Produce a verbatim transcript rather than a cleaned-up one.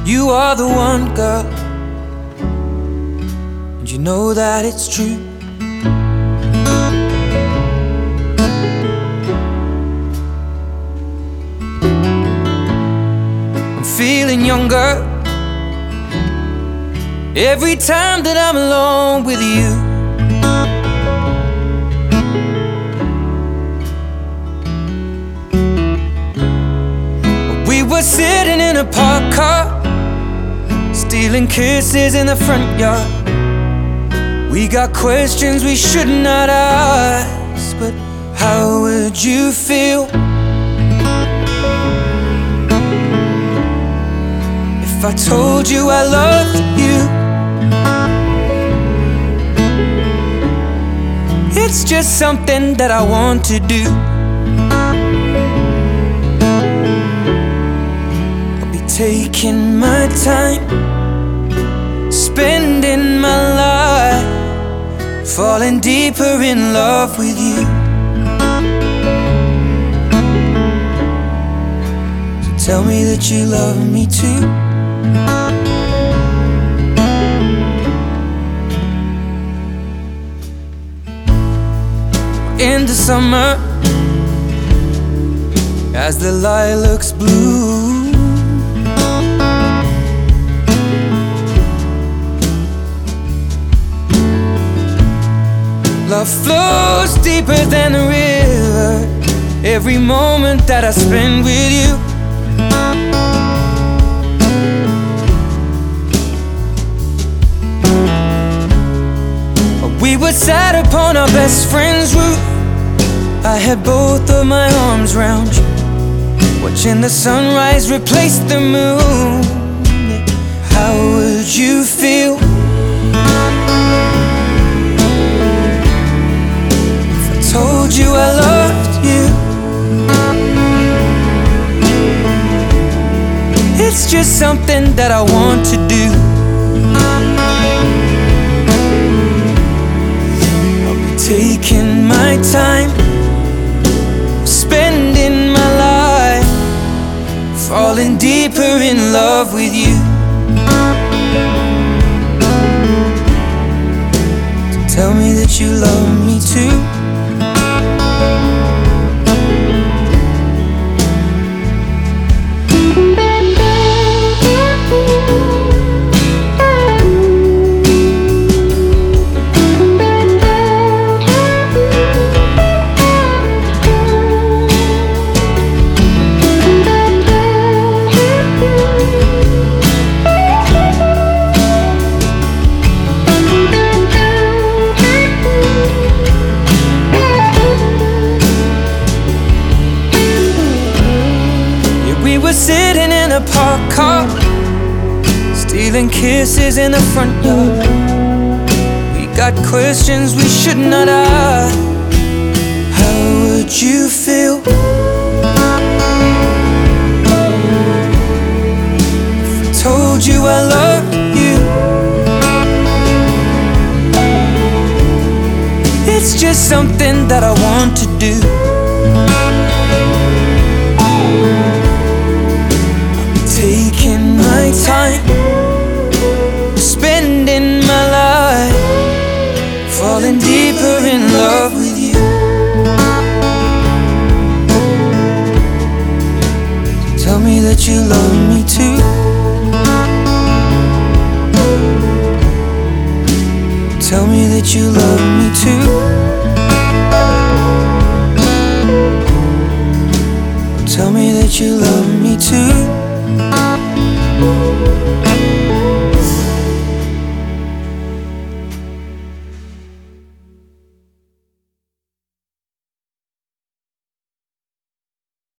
You are the one, girl, and you know that it's true. I'm feeling younger every time that I'm alone with you. We were sitting in a parked car, stealing kisses in the front yard. We got questions we should not ask, but how would you feel if I told you I loved you? It's just something that I want to do. I'll be taking my time, spending my life, falling deeper in love with you. So tell me that you love me too. In the summer, as the lilacs bloom, love flows deeper than a river. Every moment that I spend with you, we were sat upon our best friend's roof. I had both of my arms round you, watching the sunrise replace the moon. How would you feel told you I loved you? It's just something that I want to do. I'll be taking my time, spending my life, falling deeper in love with you. So tell me that you love me too. We were sitting in a parked car, stealing kisses in the front yard. We got questions we should not ask. How would you feel if I told you I loved you? It's just something that I want to do. Taking my time, spending my life, falling deeper in love with you. So tell me that you love me too. Tell me that you love me too. Tell me that you love me too.